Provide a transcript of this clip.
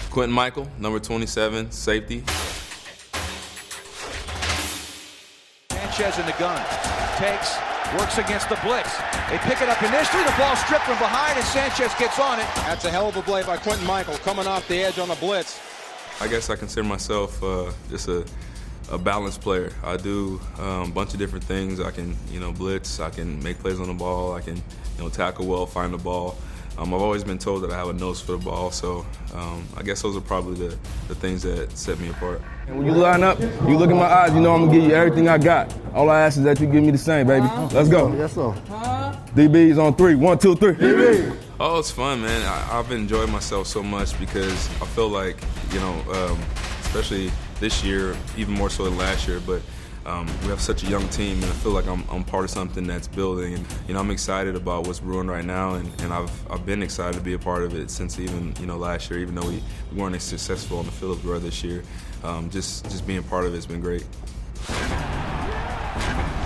Quentin Michael, number 27, safety. Sanchez in the gun. Takes, works against the blitz. They pick it up initially, the ball stripped from behind, and Sanchez gets on it. That's a hell of a play by Quentin Michael, coming off the edge on the blitz. I guess I consider myself just a balanced player. I do a bunch of different things. I can, blitz. I can make plays on the ball. I can, tackle well, find the ball. I've always been told that I have a nose for the ball, so I guess those are probably the things that set me apart. And when you line up, you look in my eyes, you know I'm going to give you everything I got. All I ask is that you give me the same, baby. Let's go. Yes, sir. DB's on 3. 1, 2, 3. DB. Oh, it's fun, man. I've enjoyed myself so much because I feel like, especially this year, even more so than last year, but we have such a young team, and I feel like I'm part of something that's building. And I'm excited about what's brewing right now, and I've been excited to be a part of it since even last year. Even though we weren't as successful on the field as we were this year, just being part of it's been great.